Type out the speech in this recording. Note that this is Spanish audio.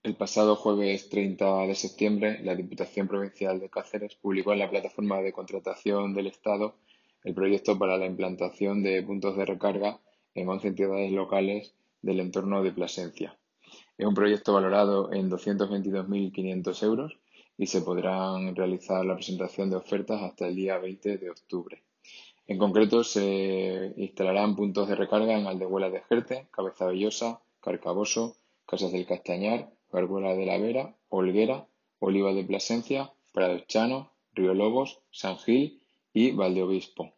El pasado jueves 30 de septiembre, la Diputación Provincial de Cáceres publicó en la plataforma de contratación del Estado el proyecto para la implantación de puntos de recarga en 11 entidades locales del entorno de Plasencia. Es un proyecto valorado en 222.500 euros y se podrán realizar la presentación de ofertas hasta el día 20 de octubre. En concreto, se instalarán puntos de recarga en Aldehuela de Jerte, Cabezabellosa, Carcaboso, Casas del Castañar, Garguela de la Vera, Olguera, Oliva de Plasencia, Prados Llano, Río Lobos, San Gil y Valdeobispo.